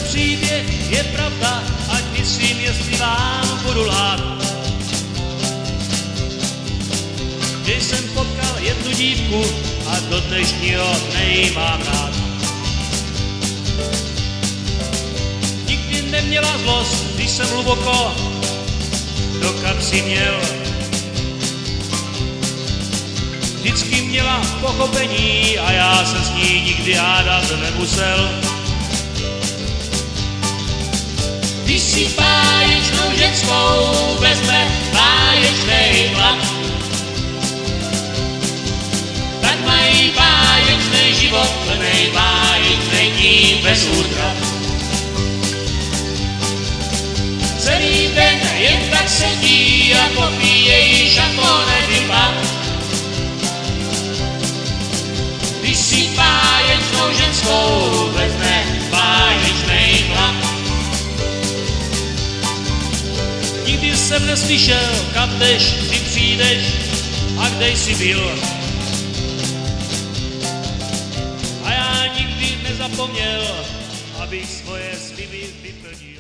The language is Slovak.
příběh je pravda, ať myslím, jestli vám budu lhát. Když jsem potkal jednu dívku a do dnešního dne ji mám rád. Nikdy neměla zlost, když jsem hluboko do kapsy měl. Vždycky měla pochopení a já se s ní nikdy hádat nemusel. Když si báječnou ženskou vezme báječnej vlak, tak mají báječnej život, plnej báječnej dní bez útrat. Celý den jen tak sedí a popíjejí šampónem pad. Když si báječnou ženskou vezme báječnej vlak. Nikdy jsem neslyšel, kam jdeš, kdy přijdeš a kde jsi byl. A já nikdy nezapomněl, abych svoje sliby vyplnil.